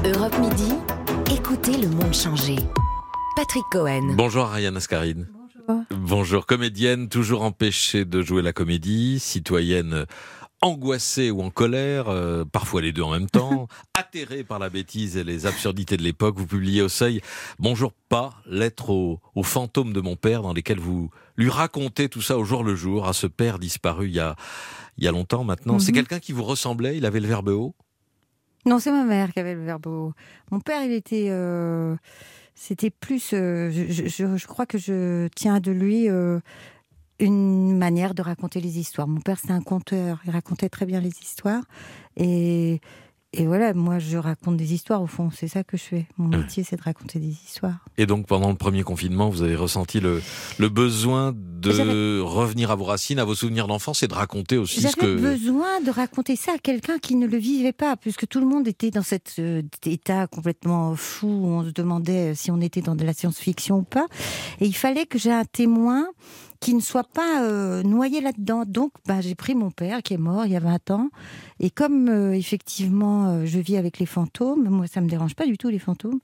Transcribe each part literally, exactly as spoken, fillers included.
Europe Midi, écoutez le monde changer. Patrick Cohen. Bonjour Ariane Ascaride. Bonjour. Bonjour, comédienne, toujours empêchée de jouer la comédie, citoyenne angoissée ou en colère, euh, parfois les deux en même temps, atterrée par la bêtise et les absurdités de l'époque. Vous publiez au Seuil « Bonjour pas, lettre au, au fantôme de mon père » dans lesquelles vous lui racontez tout ça au jour le jour, à ce père disparu il y a, il y a longtemps maintenant. Mm-hmm. C'est quelqu'un qui vous ressemblait, il avait le verbe haut? Non, c'est ma mère qui avait le verbe haut. Mon père, il était... Euh, c'était plus... Euh, je, je, je crois que je tiens de lui... Euh, une manière de raconter les histoires. Mon père, c'était un conteur. Il racontait très bien les histoires. Et, et voilà, moi, je raconte des histoires, au fond. C'est ça que je fais. Mon métier, c'est de raconter des histoires. Et donc, pendant le premier confinement, vous avez ressenti le, le besoin de J'avais... revenir à vos racines, à vos souvenirs d'enfance et de raconter aussi J'avais ce que... J'avais besoin de raconter ça à quelqu'un qui ne le vivait pas, puisque tout le monde était dans cet euh, état complètement fou où on se demandait si on était dans de la science-fiction ou pas. Et il fallait que j'ai un témoin qui ne soit pas euh, noyé là-dedans. Donc, bah, j'ai pris mon père, qui est mort il y a vingt ans. Et comme, euh, effectivement, euh, je vis avec les fantômes, moi, ça ne me dérange pas du tout, les fantômes.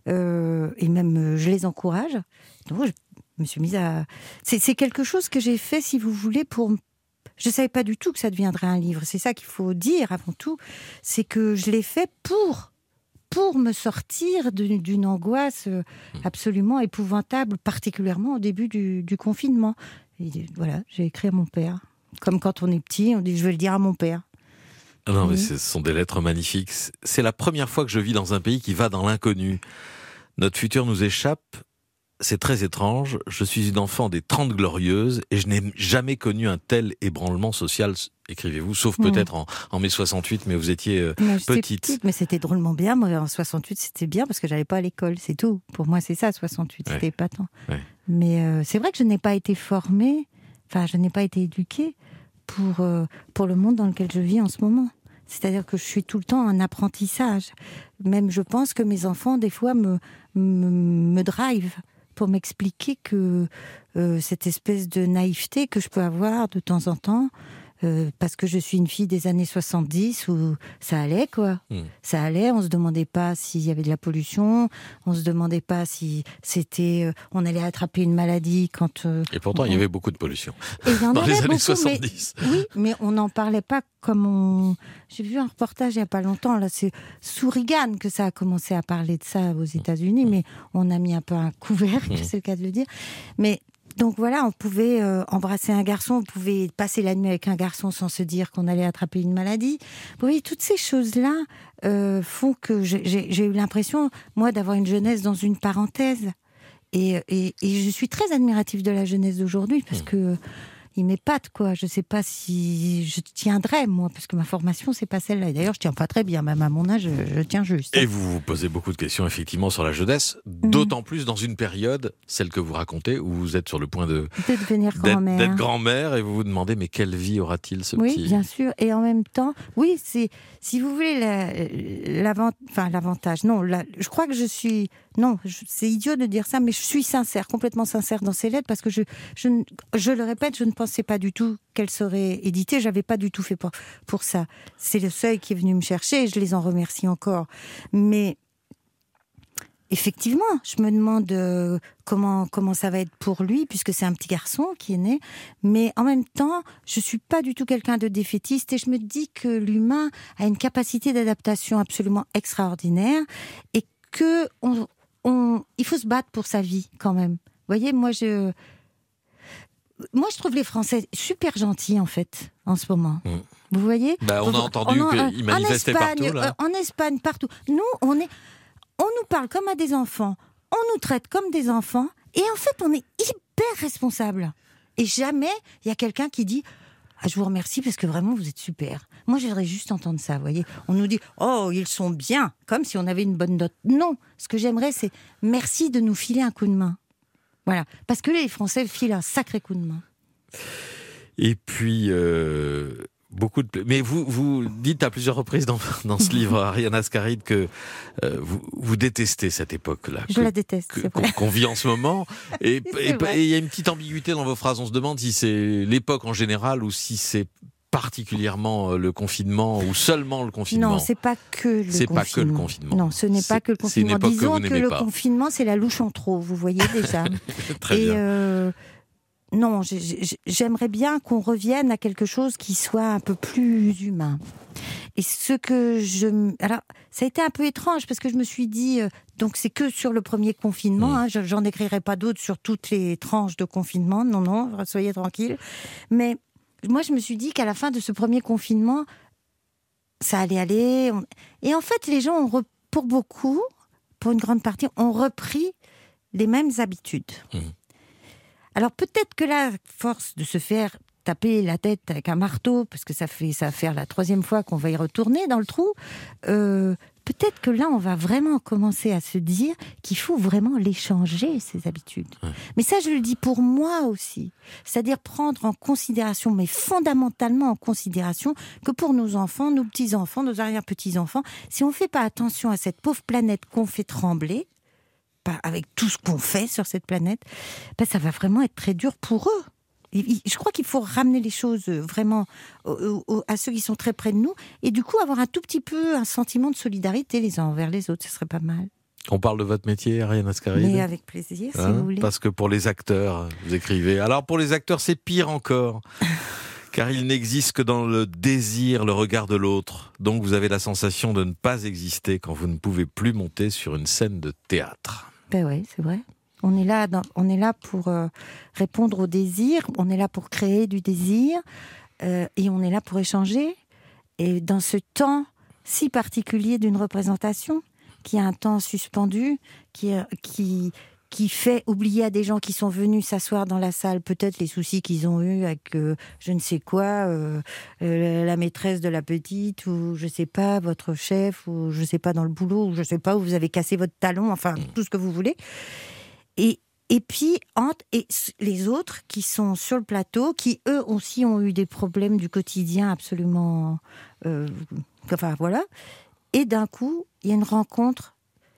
Euh, et même, euh, je les encourage. Donc, je me suis mise à... C'est, c'est quelque chose que j'ai fait, si vous voulez, pour... Je ne savais pas du tout que ça deviendrait un livre. C'est ça qu'il faut dire, avant tout. C'est que je l'ai fait pour... pour me sortir d'une, d'une angoisse absolument épouvantable, particulièrement au début du, du confinement. Et voilà, j'ai écrit à mon père. Comme quand on est petit, on dit « je vais le dire à mon père ». Ah non, oui. Mais ce sont des lettres magnifiques. C'est la première fois que je vis dans un pays qui va dans l'inconnu. Notre futur nous échappe. C'est très étrange. Je suis une enfant des Trente Glorieuses et je n'ai jamais connu un tel ébranlement social, écrivez-vous, sauf peut-être mmh. en, en mai soixante-huit, mais vous étiez euh, petite. petite. Mais c'était drôlement bien. Moi, en soixante-huit, c'était bien parce que j'allais pas à l'école, c'est tout. Pour moi, c'est ça, soixante-huit, ouais. C'était épatant. Ouais. Mais euh, c'est vrai que je n'ai pas été formée, enfin, je n'ai pas été éduquée pour, euh, pour le monde dans lequel je vis en ce moment. C'est-à-dire que je suis tout le temps en apprentissage. Même, je pense que mes enfants, des fois, me, me, me drivent pour m'expliquer que euh, cette espèce de naïveté que je peux avoir de temps en temps, euh, parce que je suis une fille des années soixante-dix où ça allait, quoi. Mmh. Ça allait, on se demandait pas s'il y avait de la pollution, on se demandait pas si c'était, euh, on allait attraper une maladie quand... Euh, Et pourtant, on... il y avait beaucoup de pollution Et il y en dans avait les années beaucoup, soixante-dix. Mais, oui, mais on n'en parlait pas comme on... J'ai vu un reportage il n'y a pas longtemps, là, c'est sous Reagan que ça a commencé à parler de ça aux États-Unis, mmh. mais on a mis un peu un couvercle, mmh. c'est le cas de le dire. Mais donc voilà, on pouvait euh, embrasser un garçon, on pouvait passer la nuit avec un garçon sans se dire qu'on allait attraper une maladie. Vous voyez, toutes ces choses-là euh, font que j'ai, j'ai, j'ai eu l'impression, moi, d'avoir une jeunesse dans une parenthèse. Et, et, et je suis très admirative de la jeunesse d'aujourd'hui parce mmh. que il m'épate, quoi. Je ne sais pas si je tiendrai, moi, parce que ma formation, c'est pas celle-là. Et d'ailleurs, je ne tiens pas très bien, même à mon âge, je, je tiens juste. Et vous vous posez beaucoup de questions, effectivement, sur la jeunesse, mmh. d'autant plus dans une période, celle que vous racontez, où vous êtes sur le point de, de devenir grand-mère. D'être, d'être grand-mère, et vous vous demandez, mais quelle vie aura-t-il, ce oui, petit... Oui, bien sûr. Et en même temps, oui, c'est, si vous voulez, la, l'avant, enfin, l'avantage, non, la, je crois que je suis... Non, je, c'est idiot de dire ça, mais je suis sincère, complètement sincère dans ces lettres, parce que je, je, je le répète, je ne pensais pas du tout qu'elles seraient éditées. J'avais pas du tout fait pour, pour ça. C'est le Seuil qui est venu me chercher et je les en remercie encore. Mais effectivement, je me demande euh, comment, comment ça va être pour lui, puisque c'est un petit garçon qui est né. Mais en même temps, je suis pas du tout quelqu'un de défaitiste et je me dis que l'humain a une capacité d'adaptation absolument extraordinaire et que on, on, il faut se battre pour sa vie quand même. Vous voyez, moi je... Moi, je trouve les Français super gentils, en fait, en ce moment. Mmh. Vous voyez ? Bah, on a entendu on, qu'ils manifestaient en Espagne, partout, là. Euh, en Espagne, partout. Nous, on est... On nous parle comme à des enfants. On nous traite comme des enfants. Et en fait, on est hyper responsables. Et jamais, il y a quelqu'un qui dit... Ah, je vous remercie parce que vraiment, vous êtes super. Moi, j'aimerais juste entendre ça, vous voyez. On nous dit, oh, ils sont bien, comme si on avait une bonne note. Non, ce que j'aimerais, c'est merci de nous filer un coup de main. Voilà, parce que les Français filent un sacré coup de main. Et puis, euh, beaucoup de... Mais vous, vous dites à plusieurs reprises dans, dans ce livre, Ariane Ascaride, que euh, vous, vous détestez cette époque-là. Je que, la déteste, que, c'est vrai. Qu'on vit en ce moment. Et il y a une petite ambiguïté dans vos phrases. On se demande si c'est l'époque en général ou si c'est particulièrement le confinement ou seulement le confinement? Non, c'est pas que le c'est confinement. pas que le confinement. Non, ce n'est c'est, pas que le confinement. C'est une Disons que, vous que le pas. confinement, c'est la louche en trop, vous voyez déjà. Très Et bien. Euh, non, j'aimerais bien qu'on revienne à quelque chose qui soit un peu plus humain. Et ce que je... Alors, ça a été un peu étrange parce que je me suis dit... Euh, donc, c'est que sur le premier confinement. Mmh. Hein, j'en écrirai pas d'autres sur toutes les tranches de confinement. Non, non, soyez tranquilles. Mais moi, je me suis dit qu'à la fin de ce premier confinement, ça allait aller. On... Et en fait, les gens, ont re... pour beaucoup, pour une grande partie, ont repris les mêmes habitudes. Mmh. Alors, peut-être que là, force de se faire taper la tête avec un marteau, parce que ça, fait, ça va faire la troisième fois qu'on va y retourner dans le trou, euh, peut-être que là, on va vraiment commencer à se dire qu'il faut vraiment les changer, ces habitudes. Ouais. Mais ça, je le dis pour moi aussi. C'est-à-dire prendre en considération, mais fondamentalement en considération, que pour nos enfants, nos petits-enfants, nos arrière-petits-enfants, si on ne fait pas attention à cette pauvre planète qu'on fait trembler, avec tout ce qu'on fait sur cette planète, ben ça va vraiment être très dur pour eux. Je crois qu'il faut ramener les choses vraiment à ceux qui sont très près de nous et du coup avoir un tout petit peu un sentiment de solidarité les uns envers les autres, ce serait pas mal. On parle de votre métier, Ariane Ascaride? Mais avec plaisir, si hein, vous voulez. Parce que pour les acteurs, vous écrivez. Alors pour les acteurs, c'est pire encore. Car il n'existe que dans le désir, le regard de l'autre. Donc vous avez la sensation de ne pas exister quand vous ne pouvez plus monter sur une scène de théâtre. Ben oui, c'est vrai. On est là, dans, on est là pour euh, répondre au désir, on est là pour créer du désir, euh, et on est là pour échanger. Et dans ce temps si particulier d'une représentation, qui a un temps suspendu, qui, qui, qui fait oublier à des gens qui sont venus s'asseoir dans la salle, peut-être les soucis qu'ils ont eus avec euh, je ne sais quoi, euh, euh, la maîtresse de la petite, ou je ne sais pas, votre chef, ou je ne sais pas, dans le boulot, ou je ne sais pas, où vous avez cassé votre talon, enfin, tout ce que vous voulez. Et, et puis, entre, et les autres qui sont sur le plateau, qui eux aussi ont eu des problèmes du quotidien absolument... Euh, enfin, voilà. Et d'un coup, il y a une rencontre.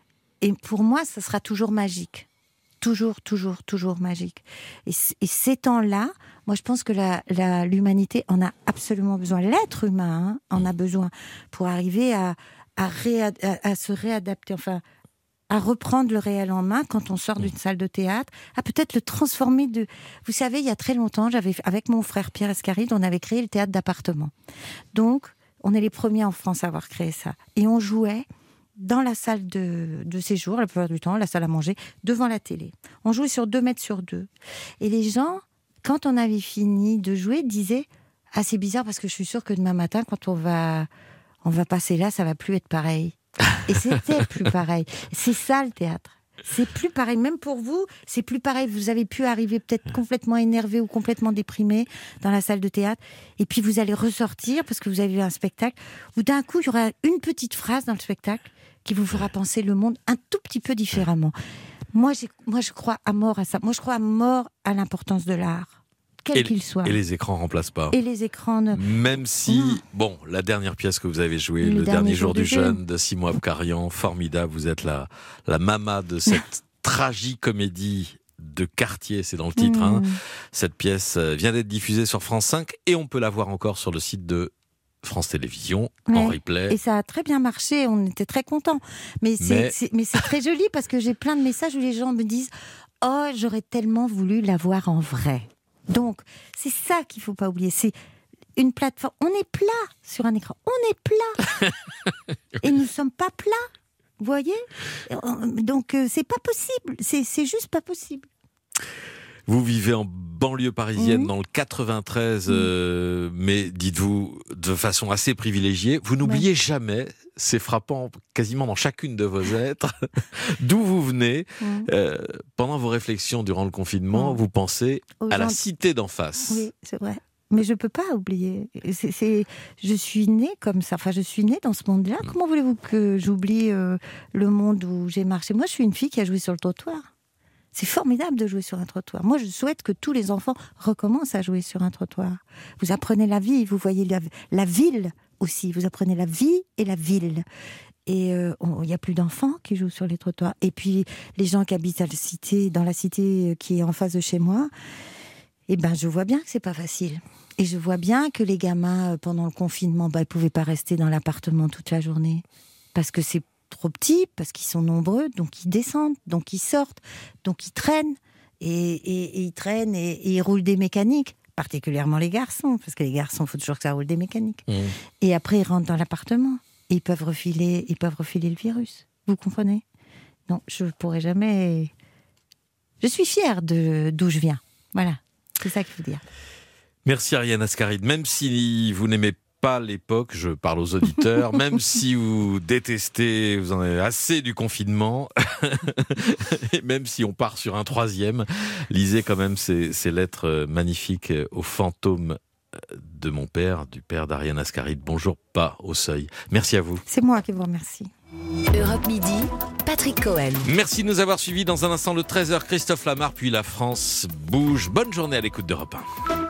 Et pour moi, ça sera toujours magique. Toujours, toujours, toujours magique. Et, et ces temps-là, moi, je pense que la, la, l'humanité en a absolument besoin. L'être humain hein, en a besoin pour arriver à, à, réad, à, à se réadapter, enfin, à reprendre le réel en main quand on sort d'une salle de théâtre, à peut-être le transformer de... Vous savez, il y a très longtemps, j'avais, avec mon frère Pierre Ascaride, on avait créé le théâtre d'appartement. Donc, on est les premiers en France à avoir créé ça. Et on jouait dans la salle de, de séjour, la plupart du temps, la salle à manger, devant la télé. On jouait sur deux mètres sur deux. Et les gens, quand on avait fini de jouer, disaient « Ah, c'est bizarre parce que je suis sûre que demain matin, quand on va, on va passer là, ça va plus être pareil. » Et c'était plus pareil. C'est ça le théâtre. C'est plus pareil. Même pour vous, c'est plus pareil. Vous avez pu arriver peut-être complètement énervé ou complètement déprimé dans la salle de théâtre. Et puis vous allez ressortir parce que vous avez vu un spectacle où d'un coup, il y aura une petite phrase dans le spectacle qui vous fera penser le monde un tout petit peu différemment. Moi, j'ai, moi, je crois à mort à ça. Moi, je crois à mort à l'importance de l'art, quel et, qu'il soit. Et les écrans remplacent pas. Et les écrans ne... Même si, non. bon, la dernière pièce que vous avez jouée, Le, Le, le dernier, dernier jour, jour du du jeûne, jeûne de Simon Abkarian, formidable. Vous êtes la, la mama de cette tragicomédie de quartier, c'est dans le titre. Mmh. Hein. Cette pièce vient d'être diffusée sur France cinq et on peut la voir encore sur le site de France Télévisions, ouais, en replay. Et ça a très bien marché, on était très contents. Mais c'est, mais... c'est, mais c'est très joli parce que j'ai plein de messages où les gens me disent « Oh, j'aurais tellement voulu la voir en vrai ». Donc, c'est ça qu'il ne faut pas oublier. C'est une plateforme. On est plat sur un écran. On est plat. Et nous ne sommes pas plats. Vous voyez ? Donc, euh, c'est pas possible. C'est, c'est juste pas possible. Vous vivez en banlieue parisienne, mmh. dans le quatre-vingt-treize, mmh. euh, mais dites-vous, de façon assez privilégiée. Vous n'oubliez ouais. jamais, c'est frappant quasiment dans chacune de vos êtres, d'où vous venez. Mmh. Euh, pendant vos réflexions durant le confinement, mmh. vous pensez Aux à gens... la cité d'en face. Oui, c'est vrai. Mais je ne peux pas oublier. C'est, c'est, je suis née comme ça. Enfin, je suis née dans ce monde-là. Mmh. Comment voulez-vous que j'oublie euh, le monde où j'ai marché ? Moi, je suis une fille qui a joué sur le trottoir. C'est formidable de jouer sur un trottoir. Moi, je souhaite que tous les enfants recommencent à jouer sur un trottoir. Vous apprenez la vie, vous voyez la, la ville aussi. Vous apprenez la vie et la ville. Et il euh, n'y a plus d'enfants qui jouent sur les trottoirs. Et puis, les gens qui habitent à la cité, dans la cité qui est en face de chez moi, eh ben, je vois bien que c'est pas facile. Et je vois bien que les gamins, pendant le confinement, bah, ils ne pouvaient pas rester dans l'appartement toute la journée. Parce que c'est trop petit, parce qu'ils sont nombreux, donc ils descendent, donc ils sortent, donc ils traînent. Et, et, et ils traînent et, et ils roulent des mécaniques. Particulièrement les garçons, parce que les garçons, il faut toujours que ça roule des mécaniques. Mmh. Et après, ils rentrent dans l'appartement. Et ils peuvent refiler, ils peuvent refiler le virus. Vous comprenez ? Non, je ne pourrai jamais... Je suis fière de, d'où je viens. Voilà, c'est ça qu'il faut dire. Merci Ariane Ascaride. Même si vous n'aimez pas l'époque, je parle aux auditeurs, même si vous détestez, vous en avez assez du confinement, et même si on part sur un troisième, lisez quand même ces, ces lettres magnifiques au fantôme de mon père, du père d'Ariane Ascaride. Bonjour, pas au seuil. Merci à vous. C'est moi qui vous remercie. Europe Midi, Patrick Cohen. Merci de nous avoir suivis. Dans un instant, le treize heures, Christophe Lamar, puis la France bouge. Bonne journée à l'écoute d'Europe un.